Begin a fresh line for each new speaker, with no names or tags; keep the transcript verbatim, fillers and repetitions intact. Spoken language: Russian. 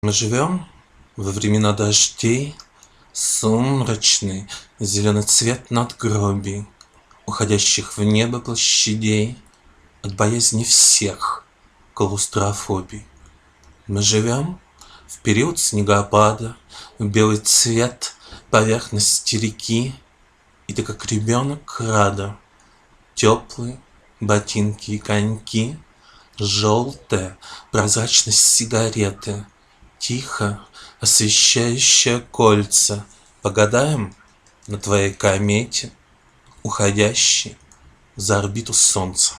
Мы живем во времена дождей, сумрачный зеленый цвет надгробий, уходящих в небо площадей от боязни всех клаустрофобий. Мы живем в период снегопада, в белый цвет поверхности реки, и ты как ребенок рада. Теплые ботинки и коньки, желтая прозрачность сигареты, тихо освещающая кольца. Погадаем на твоей комете, уходящей за орбиту солнца.